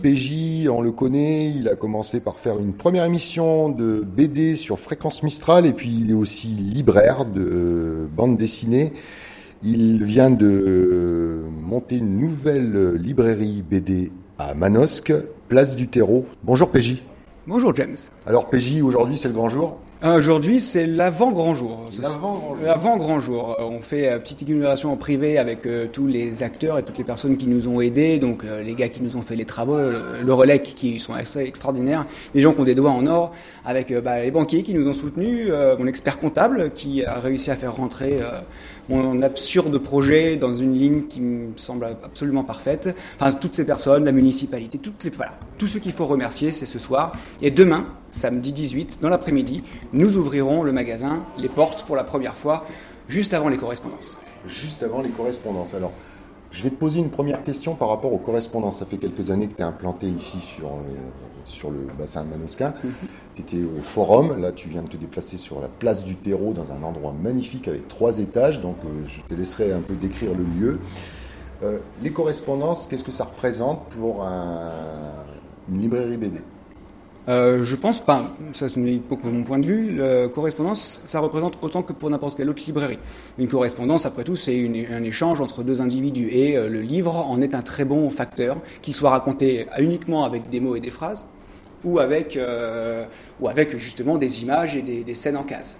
PJ, on le connaît, il a commencé par faire une première émission de BD sur Fréquence Mistral et puis il est aussi libraire de bande dessinée. Il vient de monter une nouvelle librairie BD à Manosque, place du Terreau. Bonjour PJ. Bonjour James. Alors PJ, aujourd'hui c'est le grand jour ? Aujourd'hui, c'est l'avant-grand jour. L'avant-grand jour. L'avant-grand jour. On fait une petite inauguration en privé avec tous les acteurs et toutes les personnes qui nous ont aidés. Donc les gars qui nous ont fait les travaux, le relais qui sont assez extraordinaires, les gens qui ont des doigts en or, avec les banquiers qui nous ont soutenus, mon expert comptable qui a réussi à faire rentrer mon absurde projet dans une ligne qui me semble absolument parfaite. Enfin, toutes ces personnes, la municipalité, tous ceux qu'il faut remercier, c'est ce soir. Et demain, samedi 18, dans l'après-midi, nous ouvrirons le magasin, les portes pour la première fois, juste avant les correspondances. Juste avant les correspondances. Alors, je vais te poser une première question par rapport aux correspondances. Ça fait quelques années que tu es implanté ici sur le bassin manosquin. Tu étais au Forum. Là, tu viens de te déplacer sur la place du Terreau dans un endroit magnifique avec 3 étages. Donc, je te laisserai un peu décrire le lieu. Les correspondances, qu'est-ce que ça représente pour une librairie BD ? Je pense pas, ça c'est mon point de vue, la correspondance, ça représente autant que pour n'importe quelle autre librairie. Une correspondance, après tout, c'est un échange entre deux individus et le livre en est un très bon facteur, qu'il soit raconté uniquement avec des mots et des phrases ou avec justement des images et des scènes en case.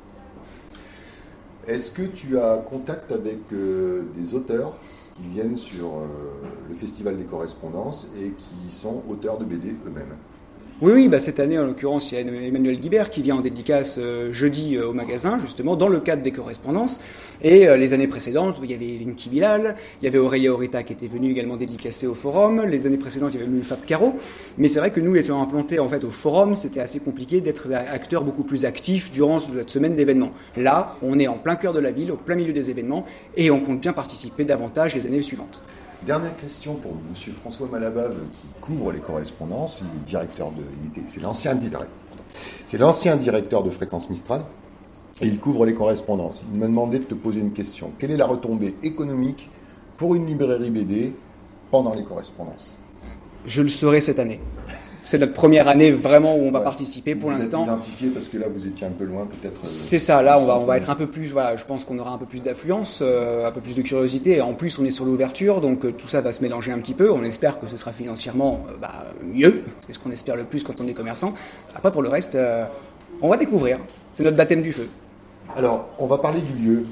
Est-ce que tu as contact avec des auteurs qui viennent sur le Festival des correspondances et qui sont auteurs de BD eux-mêmes ? Oui, cette année, en l'occurrence, il y a Emmanuel Guibert qui vient en dédicace jeudi au magasin, justement, dans le cadre des correspondances. Et les années précédentes, il y avait Vinky Bilal, il y avait Aurélia Orita qui était venue également dédicacer au Forum. Les années précédentes, il y avait eu Fab Caro. Mais c'est vrai que nous, étant implantés en fait au Forum, c'était assez compliqué d'être acteurs beaucoup plus actifs durant cette semaine d'événements. Là, on est en plein cœur de la ville, au plein milieu des événements, et on compte bien participer davantage les années suivantes. Dernière question pour M. François Malabave qui couvre les correspondances. Il est directeur c'est l'ancien directeur de Fréquence Mistral et il couvre les correspondances. Il m'a demandé de te poser une question. Quelle est la retombée économique pour une librairie BD pendant les correspondances ? Je le saurai cette année. C'est notre première année vraiment où on va participer pour l'instant. Vous êtes identifié parce que là vous étiez un peu loin peut-être. C'est ça, là on va être un peu plus, je pense qu'on aura un peu plus d'affluence, un peu plus de curiosité. Et en plus on est sur l'ouverture, donc tout ça va se mélanger un petit peu. On espère que ce sera financièrement mieux, c'est ce qu'on espère le plus quand on est commerçant. Après pour le reste, on va découvrir, c'est notre baptême du feu. Alors on va parler du lieu.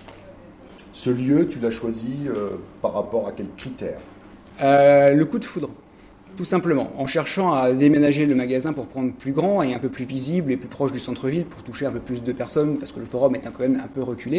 Ce lieu tu l'as choisi par rapport à quels critères ? Le coup de foudre. Tout simplement, en cherchant à déménager le magasin pour prendre plus grand et un peu plus visible et plus proche du centre-ville pour toucher un peu plus de personnes, parce que le Forum est quand même un peu reculé.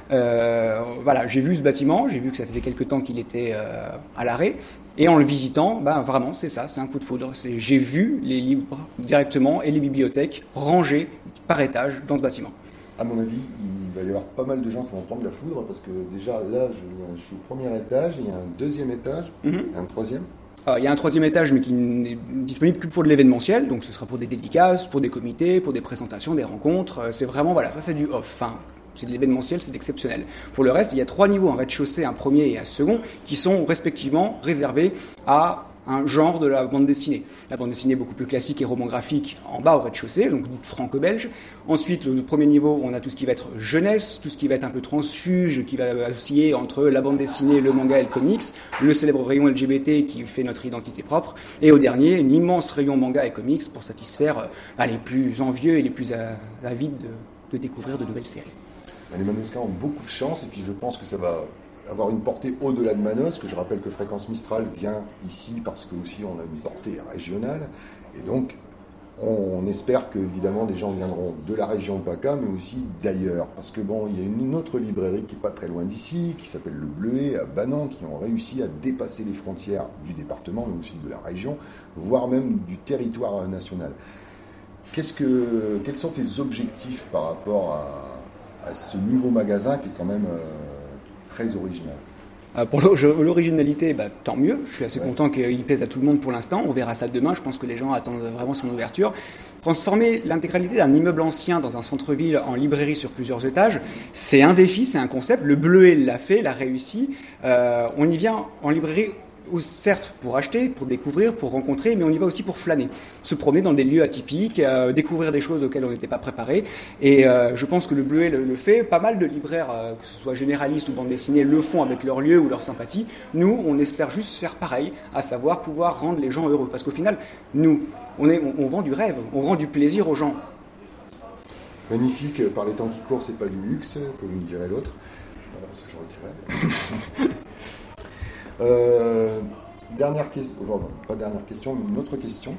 J'ai vu ce bâtiment, j'ai vu que ça faisait quelques temps qu'il était à l'arrêt, et en le visitant, vraiment c'est ça, c'est un coup de foudre. J'ai vu les livres directement et les bibliothèques rangées par étage dans ce bâtiment. À mon avis, il va y avoir pas mal de gens qui vont prendre la foudre, parce que déjà là, je suis au premier étage, il y a un deuxième étage, un troisième. Il y a un troisième étage, mais qui n'est disponible que pour de l'événementiel, donc ce sera pour des dédicaces, pour des comités, pour des présentations, des rencontres. C'est vraiment, ça c'est du off. Enfin, c'est de l'événementiel, c'est exceptionnel. Pour le reste, il y a 3 niveaux, un rez-de-chaussée, un premier et un second, qui sont respectivement réservés à un genre de la bande dessinée. La bande dessinée beaucoup plus classique et roman-graphique en bas au rez-de-chaussée, donc dite franco-belge. Ensuite, le premier niveau, on a tout ce qui va être jeunesse, tout ce qui va être un peu transfuge, qui va osciller entre la bande dessinée, le manga et le comics, le célèbre rayon LGBT qui fait notre identité propre, et au dernier, un immense rayon manga et comics pour satisfaire les plus envieux et les plus avides de découvrir de nouvelles séries. Les Manosquins ont beaucoup de chance, et puis je pense que ça va avoir une portée au-delà de Manosque. Je rappelle que Fréquence Mistral vient ici parce que aussi on a une portée régionale, et donc on espère que évidemment des gens viendront de la région PACA, mais aussi d'ailleurs, parce que il y a une autre librairie qui est pas très loin d'ici, qui s'appelle Le Bleuet à Banan, qui ont réussi à dépasser les frontières du département, mais aussi de la région, voire même du territoire national. Quels sont tes objectifs par rapport à ce nouveau magasin qui est quand même très original? Pour l'originalité, tant mieux. Je suis assez content qu'il plaise à tout le monde pour l'instant. On verra ça demain. Je pense que les gens attendent vraiment son ouverture. Transformer l'intégralité d'un immeuble ancien dans un centre-ville en librairie sur plusieurs étages, c'est un défi, c'est un concept. Le Bleuet l'a fait, l'a réussi. On y vient en librairie certes pour acheter, pour découvrir, pour rencontrer, mais on y va aussi pour flâner, se promener dans des lieux atypiques, découvrir des choses auxquelles on n'était pas préparé. Et je pense que le Bleuet le fait. Pas mal de libraires, que ce soit généralistes ou bande dessinée, le font avec leur lieu ou leur sympathie. Nous, on espère juste faire pareil, à savoir pouvoir rendre les gens heureux. Parce qu'au final, nous, on vend du rêve, on rend du plaisir aux gens. Magnifique, par les temps qui courent, c'est pas du luxe, comme me dirait l'autre. Voilà, ça je retirais. Dernière question, enfin, pas dernière question, mais une autre question.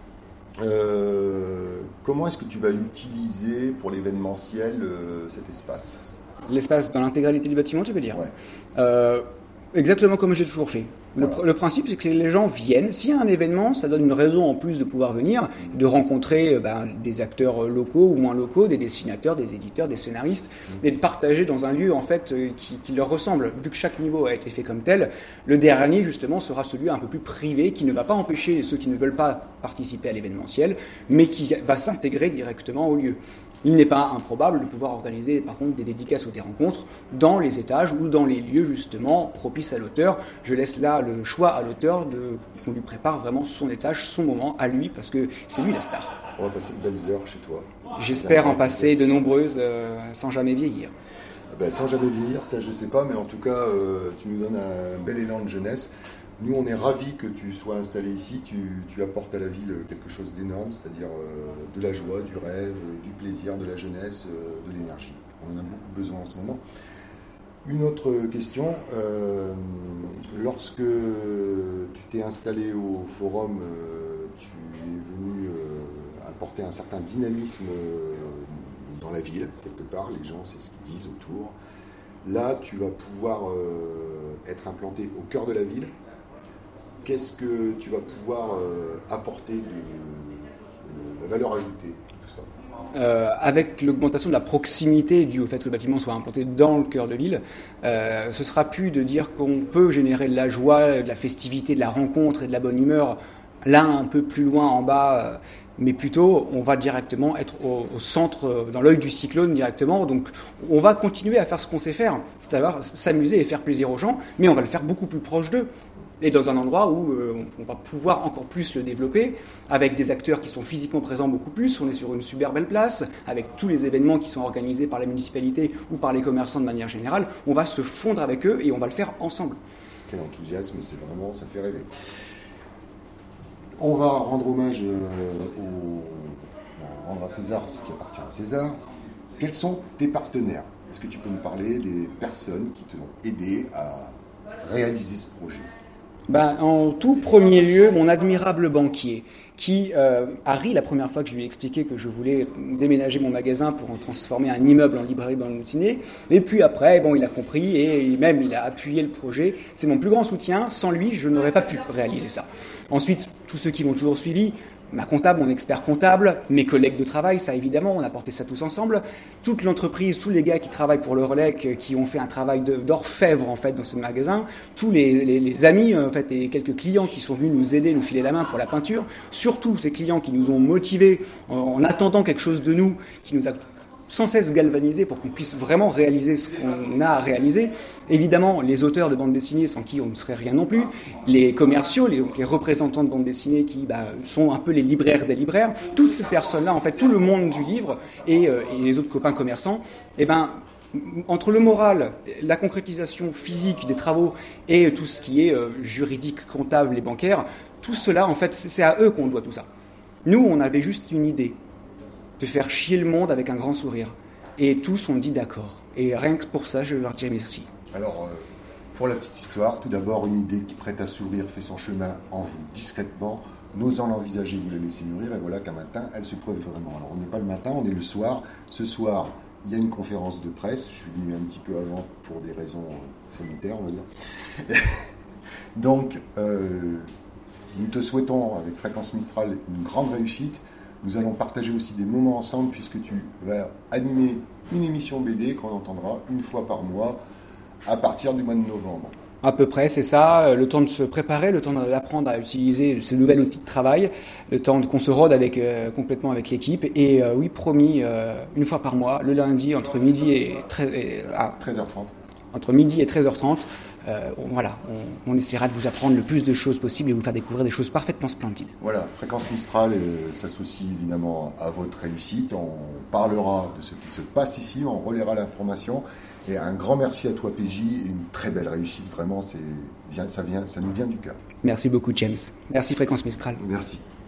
Comment est-ce que tu vas utiliser pour l'événementiel cet espace ? L'espace dans l'intégralité du bâtiment, tu veux dire ? Ouais. Exactement comme j'ai toujours fait. Voilà. Le principe, c'est que les gens viennent. S'il y a un événement, ça donne une raison en plus de pouvoir venir, de rencontrer des acteurs locaux ou moins locaux, des dessinateurs, des éditeurs, des scénaristes, et de partager dans un lieu en fait qui leur ressemble. Vu que chaque niveau a été fait comme tel, le dernier justement sera celui un peu plus privé, qui ne va pas empêcher ceux qui ne veulent pas participer à l'événementiel, mais qui va s'intégrer directement au lieu. Il n'est pas improbable de pouvoir organiser par contre des dédicaces ou des rencontres dans les étages ou dans les lieux justement propices à l'auteur. Je laisse là le choix à l'auteur qu'on lui prépare vraiment son étage, son moment à lui, parce que c'est lui la star. On va passer de belles heures chez toi. J'espère en passer de nombreuses sans jamais vieillir. Sans jamais vieillir, ça je sais pas, mais en tout cas tu nous donnes un bel élan de jeunesse. Nous, on est ravis que tu sois installé ici. Tu apportes à la ville quelque chose d'énorme, c'est-à-dire de la joie, du rêve, du plaisir, de la jeunesse, de l'énergie. On en a beaucoup besoin en ce moment. Une autre question. Lorsque tu t'es installé au forum, tu es venu apporter un certain dynamisme dans la ville, quelque part. Les gens, c'est ce qu'ils disent autour. Là, tu vas pouvoir être implanté au cœur de la ville. Qu'est-ce que tu vas pouvoir apporter de la valeur ajoutée de tout ça ? Avec l'augmentation de la proximité due au fait que le bâtiment soit implanté dans le cœur de ville, ce sera plus de dire qu'on peut générer de la joie, de la festivité, de la rencontre et de la bonne humeur là un peu plus loin en bas, mais plutôt on va directement être au centre, dans l'œil du cyclone directement. Donc on va continuer à faire ce qu'on sait faire, c'est-à-dire s'amuser et faire plaisir aux gens, mais on va le faire beaucoup plus proche d'eux. Et dans un endroit où on va pouvoir encore plus le développer, avec des acteurs qui sont physiquement présents beaucoup plus. On est sur une super belle place, avec tous les événements qui sont organisés par la municipalité ou par les commerçants de manière générale. On va se fondre avec eux et on va le faire ensemble. Quel enthousiasme, c'est vraiment, ça fait rêver. On va rendre hommage rendre à César ce qui appartient à César. Quels sont tes partenaires ? Est-ce que tu peux nous parler des personnes qui t'ont aidé à réaliser ce projet ? En tout premier lieu, mon admirable banquier, qui a ri la première fois que je lui ai expliqué que je voulais déménager mon magasin pour en transformer un immeuble en librairie de bande dessinée. Et puis après, il a compris et il a appuyé le projet. C'est mon plus grand soutien. Sans lui, je n'aurais pas pu réaliser ça. Ensuite, tous ceux qui m'ont toujours suivi, ma comptable, mon expert comptable, mes collègues de travail, ça évidemment, on a porté ça tous ensemble. Toute l'entreprise, tous les gars qui travaillent pour le Relec, qui ont fait un travail d'orfèvre en fait dans ce magasin, tous les amis en fait et quelques clients qui sont venus nous aider, nous filer la main pour la peinture, surtout ces clients qui nous ont motivés en attendant quelque chose de nous, qui nous a sans cesse galvanisé pour qu'on puisse vraiment réaliser ce qu'on a à réaliser. Évidemment, les auteurs de bande dessinée sans qui on ne serait rien non plus, les commerciaux, les représentants de bande dessinée qui sont un peu les libraires des libraires, toutes ces personnes-là, en fait, tout le monde du livre et les autres copains commerçants, entre le moral, la concrétisation physique des travaux et tout ce qui est juridique, comptable et bancaire, tout cela, en fait, c'est à eux qu'on doit tout ça. Nous, on avait juste une idée, de faire chier le monde avec un grand sourire. Et tous ont dit d'accord. Et rien que pour ça, je leur dis merci. Alors, pour la petite histoire, tout d'abord, une idée qui prête à sourire fait son chemin en vous, discrètement, n'osant l'envisager, vous la laissez mûrir, et voilà qu'un matin, elle se preuve vraiment. Alors, on n'est pas le matin, on est le soir. Ce soir, il y a une conférence de presse. Je suis venu un petit peu avant pour des raisons sanitaires, on va dire. Donc, nous te souhaitons, avec Fréquence Mistral, une grande réussite. Nous allons partager aussi des moments ensemble puisque tu vas animer une émission BD qu'on entendra une fois par mois à partir du mois de novembre. À peu près, c'est ça. Le temps de se préparer, le temps d'apprendre à utiliser ce nouvel outil de travail, le temps qu'on se rôde complètement avec l'équipe. Et oui, promis, une fois par mois, le lundi, entre midi et 13h30. Entre midi et 13h30, on essaiera de vous apprendre le plus de choses possible et vous faire découvrir des choses parfaitement splendides. Voilà, Fréquence Mistral s'associe évidemment à votre réussite. On parlera de ce qui se passe ici, on relaiera l'information. Et un grand merci à toi, PJ, et une très belle réussite. Vraiment, ça nous vient du cœur. Merci beaucoup, James. Merci, Fréquence Mistral. Merci.